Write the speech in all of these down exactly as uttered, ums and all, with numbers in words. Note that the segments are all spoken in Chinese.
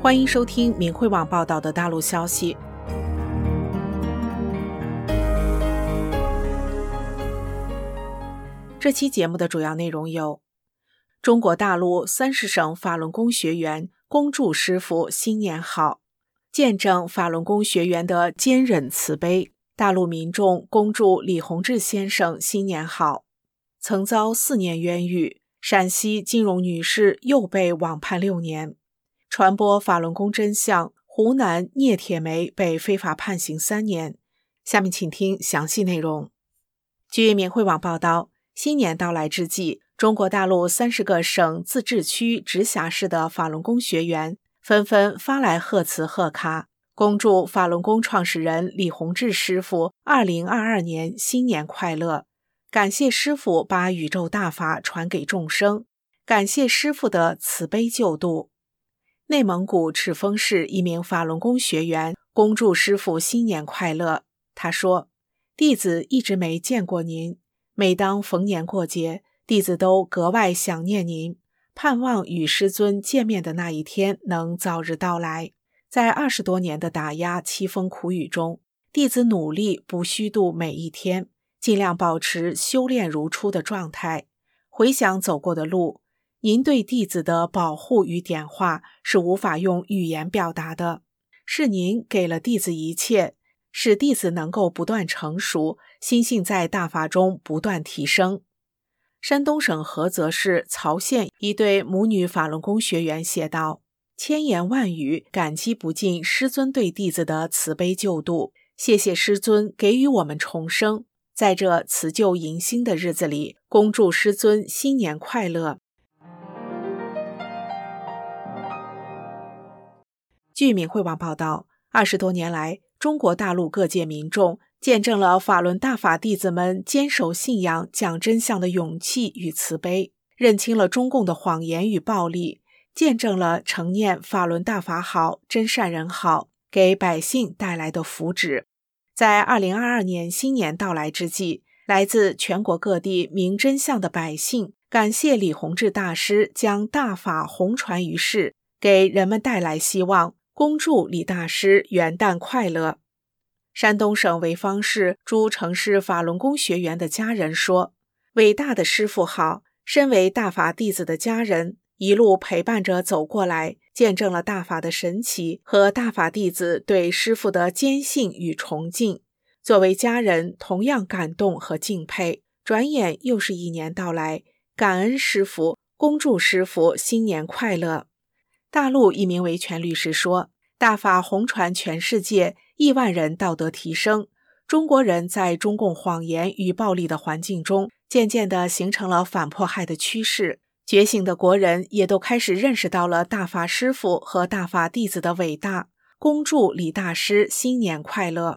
欢迎收听明慧网报道的大陆消息。这期节目的主要内容有：中国大陆三十省法轮功学员恭祝师父新年好，见证法轮功学员的坚忍慈悲。大陆民众恭祝李洪志先生新年好。曾遭四年冤狱，陕西金荣女士又被网判六年。传播法轮功真相，湖南聂铁梅被非法判刑三年。下面请听详细内容。据明慧网报道，新年到来之际，中国大陆三十个省、自治区、直辖市的法轮功学员纷纷发来贺词贺卡，恭祝法轮功创始人李洪志师父二零二二年新年快乐，感谢师父把宇宙大法传给众生，感谢师父的慈悲救度。内蒙古赤峰市一名法轮功学员恭祝师父新年快乐。他说：弟子一直没见过您，每当逢年过节，弟子都格外想念您，盼望与师尊见面的那一天能早日到来。在二十多年的打压凄风苦雨中，弟子努力不虚度每一天，尽量保持修炼如初的状态。回想走过的路，您对弟子的保护与点化是无法用语言表达的，是您给了弟子一切，使弟子能够不断成熟，心性在大法中不断提升。山东省菏泽市曹县一对母女法轮功学员写道：千言万语感激不尽师尊对弟子的慈悲救度，谢谢师尊给予我们重生，在这辞旧迎新的日子里，恭祝师尊新年快乐。据明慧网报道，二十多年来，中国大陆各界民众见证了法轮大法弟子们坚守信仰、讲真相的勇气与慈悲，认清了中共的谎言与暴力，见证了承念法轮大法好、真善人好给百姓带来的福祉。在二零二二年新年到来之际，来自全国各地明真相的百姓感谢李洪志大师将大法弘传于世，给人们带来希望，恭祝李大师元旦快乐。山东省潍坊市诸城市法轮功学员的家人说：伟大的师父好，身为大法弟子的家人一路陪伴着走过来，见证了大法的神奇和大法弟子对师父的坚信与崇敬。作为家人，同样感动和敬佩。转眼又是一年到来，感恩师父，恭祝师父新年快乐。大陆一名维权律师说：大法弘传全世界，亿万人道德提升，中国人在中共谎言与暴力的环境中，渐渐地形成了反迫害的趋势。觉醒的国人也都开始认识到了大法师父和大法弟子的伟大，恭祝李大师新年快乐。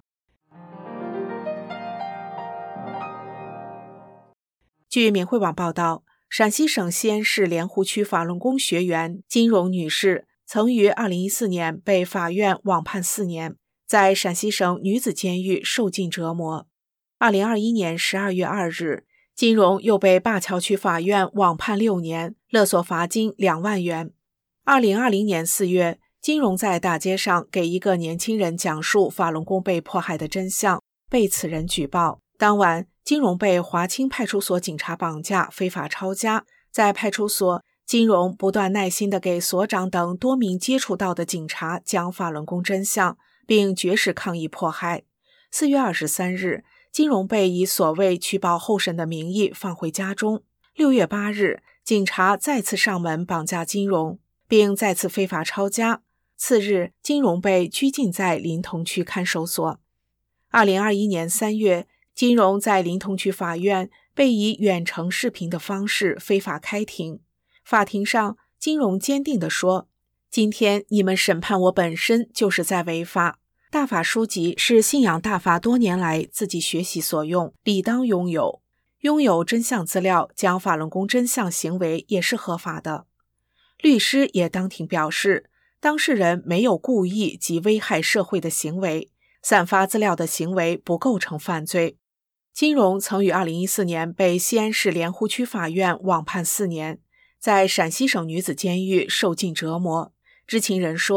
据明慧网报道，陕西省西安市莲湖区法轮功学员金荣女士曾于二零一四年被法院网判四年，在陕西省女子监狱受尽折磨。二零二一年十二月二日，金荣又被灞桥区法院网判六年，勒索罚金两万元。二零二零年四月，金荣在大街上给一个年轻人讲述法轮功被迫害的真相，被此人举报。当晚，金荣被华清派出所警察绑架，非法抄家。在派出所，金荣不断耐心地给所长等多名接触到的警察讲法轮功真相，并绝食抗议迫害。四月二十三日，金荣被以所谓取保候审的名义放回家中。六月八日，警察再次上门绑架金荣，并再次非法抄家。次日，金荣被拘禁在临潼区看守所。二零二一年三月，金荣在临潼区法院被以远程视频的方式非法开庭。法庭上，金荣坚定地说：今天你们审判我本身就是在违法。大法书籍是信仰大法多年来自己学习所用，理当拥有。拥有真相资料，讲法轮功真相行为也是合法的。律师也当庭表示，当事人没有故意及危害社会的行为，散发资料的行为不构成犯罪。金荣曾于二零一四年被西安市莲湖区法院网判四年，在陕西省女子监狱受尽折磨。知情人说，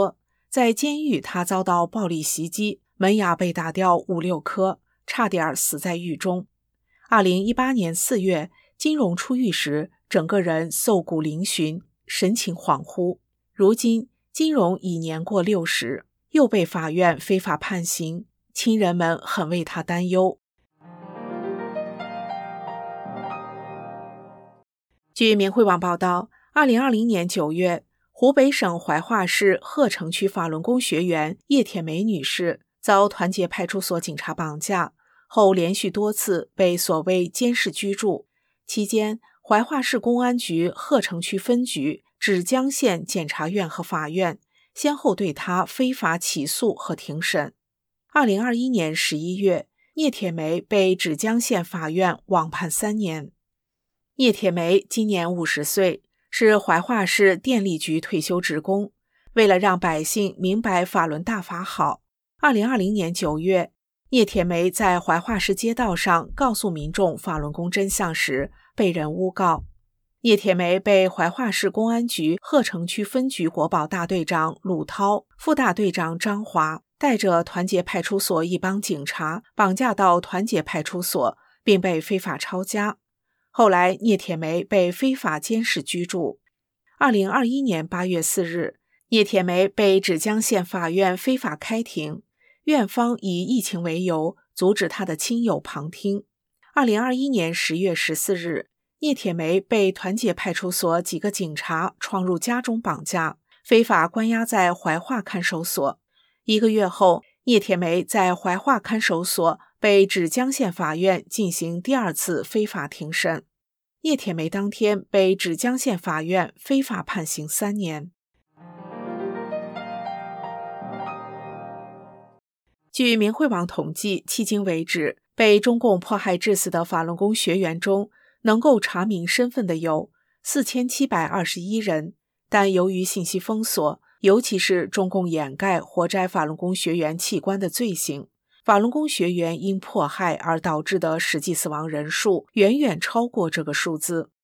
在监狱他遭到暴力袭击，门牙被打掉五六颗，差点死在狱中。二零一八年四月，金荣出狱时，整个人瘦骨嶙峋，神情恍惚。如今金荣已年过六十，又被法院非法判刑，亲人们很为他担忧。据明慧网报道，二零二零年九月，湖北省怀化市鹤城区法轮功学员叶铁梅女士遭团结派出所警察绑架后，连续多次被所谓监视居住。期间，怀化市公安局鹤城区分局、芷江县检察院和法院先后对她非法起诉和庭审。二零二一年十一月，叶铁梅被芷江县法院网判三年。叶铁梅今年五十岁，是怀化市电力局退休职工。为了让百姓明白法轮大法好，二零二零年九月，叶铁梅在怀化市街道上告诉民众法轮功真相时，被人诬告。叶铁梅被怀化市公安局鹤城区分局国保大队长鲁涛、副大队长张华带着团结派出所一帮警察绑架到团结派出所，并被非法抄家。后来叶铁梅被非法监视居住。二零二一年八月四日，叶铁梅被芷江县法院非法开庭，院方以疫情为由阻止她的亲友旁听。二零二一年十月十四日，叶铁梅被团结派出所几个警察闯入家中绑架，非法关押在怀化看守所。一个月后，叶铁梅在怀化看守所被芷江县法院进行第二次非法庭审。叶铁梅当天被芷江县法院非法判刑三年。据明慧网统计，迄今为止，被中共迫害致死的法轮功学员中，能够查明身份的有四千七百二十一人，但由于信息封锁，尤其是中共掩盖活摘法轮功学员器官的罪行，法轮功学员因迫害而导致的实际死亡人数远远超过这个数字。